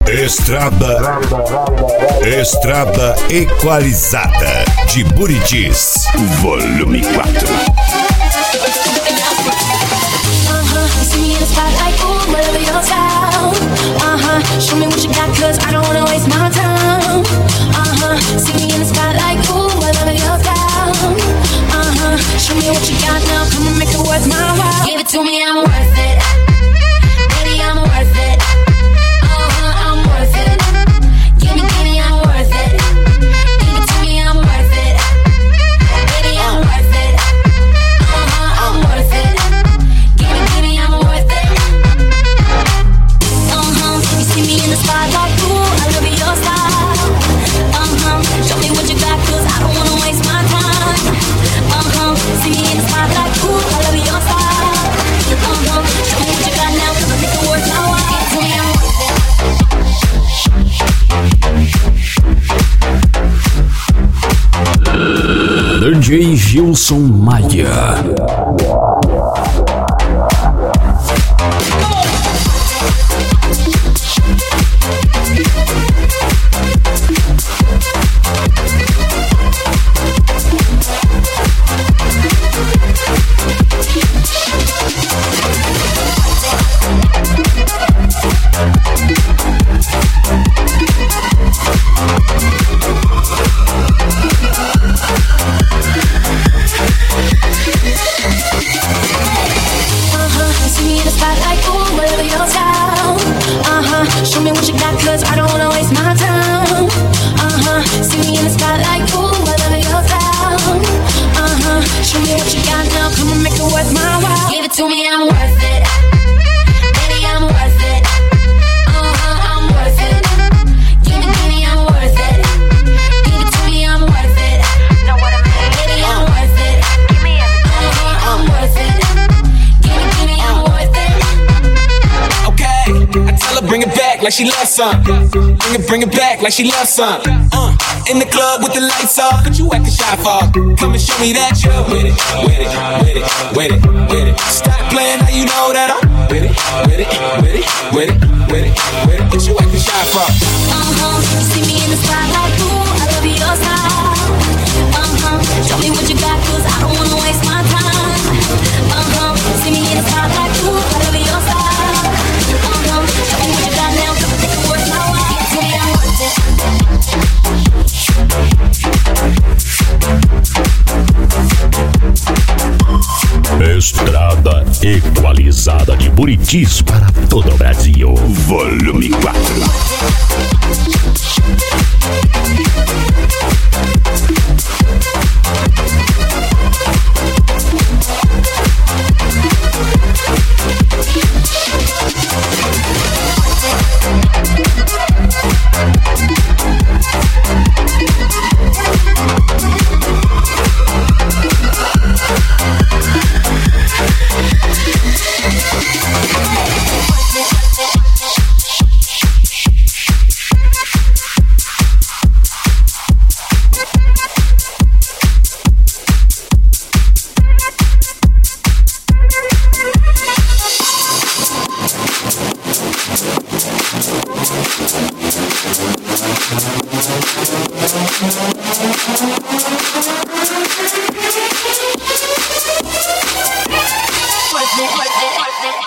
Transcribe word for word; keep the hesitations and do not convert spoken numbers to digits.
Estrada Estrada Equalizada de Buritis, volume quatro. Uh-huh, show me what you got, cause I don't wanna waste my time. Uh-huh, see me in the spotlight, ooh, I love your style. Uh-huh, show me what you got now, come and make it worth my while. Give it to me, I'm worth it. Baby, I'm worth it. Uh-huh, I'm worth it. Give me, give me, I'm worth it. Give it to me, I'm worth it. Baby, I'm worth it. Uh-huh, I'm worth it. Give me, give me, I'm worth it. You see me in the spotlight, ooh, I love your style. Uh-huh, show me what you got, cause I don't wanna waste my time. Uh-huh, see me in the spotlight, ooh, I love your style. Uh-huh, show me what you got now, cause I make it worth my while. Give it to me, I'm worth it. D J Gilson Maia. Show me what you got, cause I don't wanna waste my time. Uh-huh, see me in the spotlight, ooh, I love your style. Uh-huh, show me what you got now, come and make it worth my while. Give it to me, I'm worth it. Baby, I'm worth it. Uh-huh, I'm worth it. Give me, give me, I'm worth it. Give it to me, I'm worth it. Know what I mean? Baby, I'm worth it. Give me everything. Uh-huh, I'm worth it. Give me, give me, I'm worth it. Okay, I tell her bring it back like she loves some. Bring it, bring it back like she loves some. Uh, in the club with the lights off, but you acting shy for. Come and show me that you're with it, with it, with it, with it, with it. Stop playing, now you know that I'm with it, with it, with it, with it, with it, with it. What you acting shy for? Uh-huh, you see me in the spotlight, ooh, I love your style. Uh-huh, show me what you got, cause I don't wanna waste my time. Uh-huh, see me in the spotlight, ooh, I love your style. Uh-huh, show me what you got now, come and make it worth my while. Give it to me, I'm worth it. Estrada Equalizada de Buritis para todo o Brasil, volume quatro. Worth it, worth it, worth it.